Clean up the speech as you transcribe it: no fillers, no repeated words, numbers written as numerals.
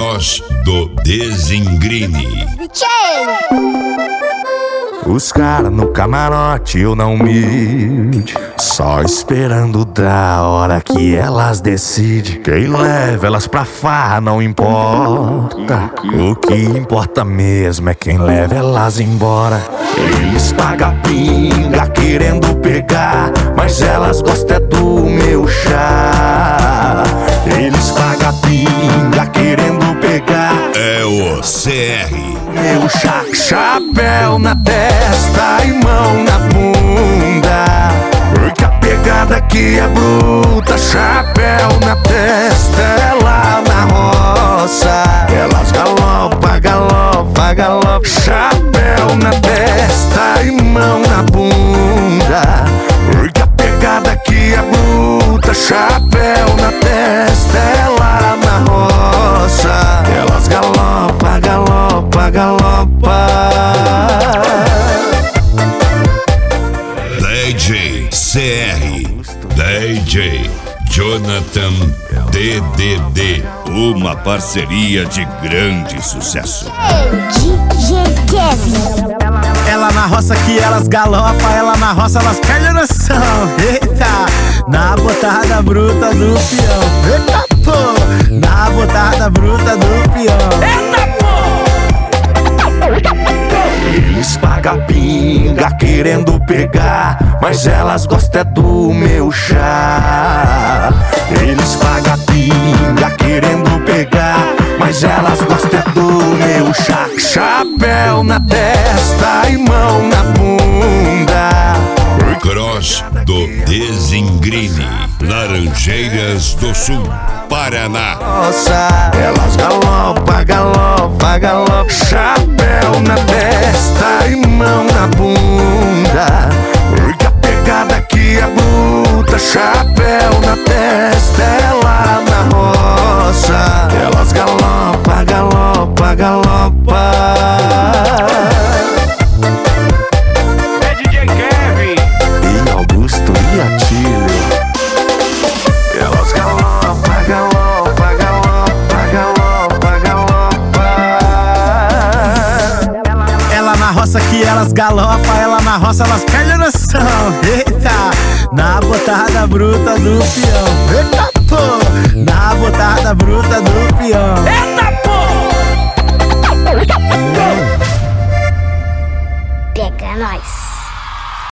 Cross do Desengrine. Os caras no camarote, eu não humilde, só esperando da hora que elas decidem. Quem leva elas pra farra não importa, o que importa mesmo é quem leva elas embora. Eles pagam pinga querendo pegar, mas elas gostam é do meu chá. Eles pagam pinga querendo pegar, É o CR. meu chapéu na testa e mão na bunda, porque a pegada aqui é bruta. Chapéu na testa, é lá na roça, elas galopa, galopa, galopa. Chapéu na testa e mão na bunda, porque a pegada aqui é bruta. Chapéu na testa, é lá na roça, elas galopa, galopa, galopa. DJ CR, DJ Jonathan DDD, uma parceria de grande sucesso. DJ Kevin. Ela na roça que elas galopa, ela na roça elas perdem a noção. Eita, na botada bruta do peão. Eita, pô, na botada bruta do peão. Eita, pô. Eles pagam pinga querendo pegar, mas elas gostam é do meu chá. Eles pagam pinga querendo pegar, mas elas gostam é do meu chá. Chapéu na testa e mão na bunda, Cross do Desengrine, Laranjeiras do Sul, Paraná. nossa, elas galopa, galopa, galopa. Chapéu na testa e mão na bunda, porque a pegada aqui é bruta. Chapéu na testa, é lá na roça, elas galopa, galopa, galopa. É DJ Kevin. E Augusto e Atílio, elas galopa, galopa, galopa, galopa, galopa. Ela na roça que elas galopa, ela na roça elas perdem a noção. Eita, na botada bruta do peão. Eita, pô, na botada bruta do peão. Eita, pô. Pega nós.